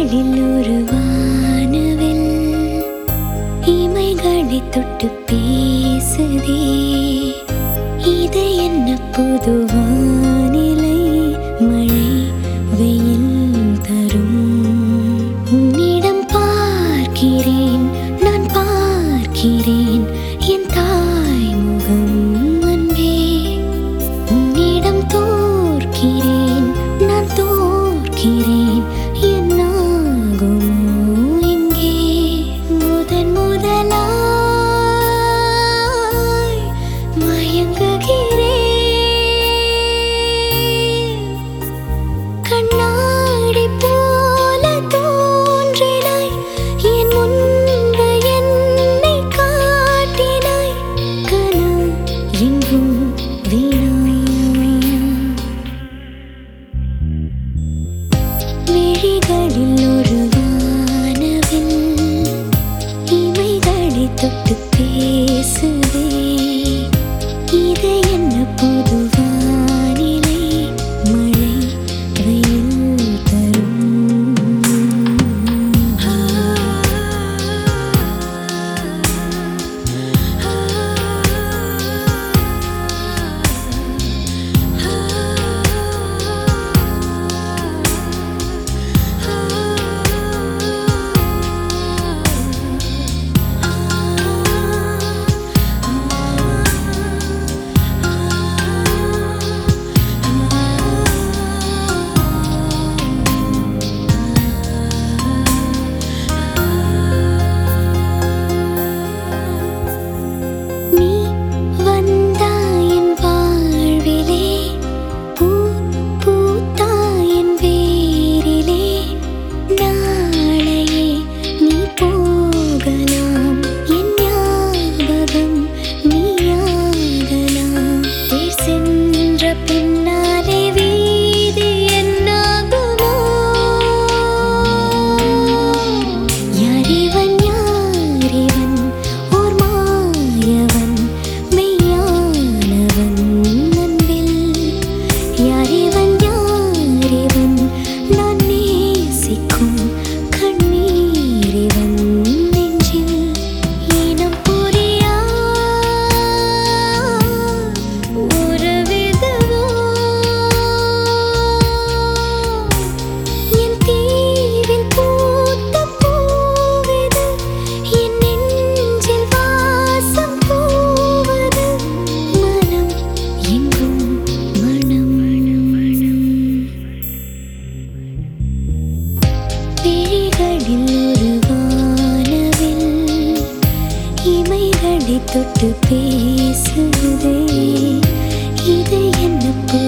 விழிகளில் ஒரு வானவில் இமைகளை தொட்டு பேசுதே. இது என்ன புது வானிலை? மழை வெயில் தரும். உன்னிடம் பார்க்கிறேன், நான் பார்க்கிறேன் என் தாய் முகம் அன்பே. உன்னிடம் தோற்கிறேன், நான் தோற்கிறேன் என்னாகுமோ இங்கே. முதன் முதலாய் மயங்குகிறேன். கண்ணாடி போல தோன்றினாய் என் முன்பு, என்னை காட்டினாய். கனம் எங்கும் வீணா. விழிகளில் ஒரு வானவில் இமைகளை தொட்டு பேசுதே. இது என்ன புது வானிலை? மழை வெயில் தரும். நீ வந்தாய் என் வாழ்விலே, பூ பூத்தாய் என் வேரிலே. நாளையே நீ போகலாம், என் ஞாபகம் நீயாகலாம். தேர் சென்ற பின்னாலே வீதி என்னாகுமோ? யாரிவன் யாரிவன்? ஓர் மாயவன், மெய்யானவன் அன்பில். யாரிவன் யாரிவன்? நான் நேசிக்கும் கண்ணீரிவன் நெஞ்சில். இனம் புரியா உறவிதுவோ? என் தீவில் பூத்த பூவிது, என் நெஞ்சில் வாசம் பூவது. மனம் எங்கும் மனம். விழிகளில் ஒரு வானவில் இமைகளை தொட்டு பேசுதே. இது என்ன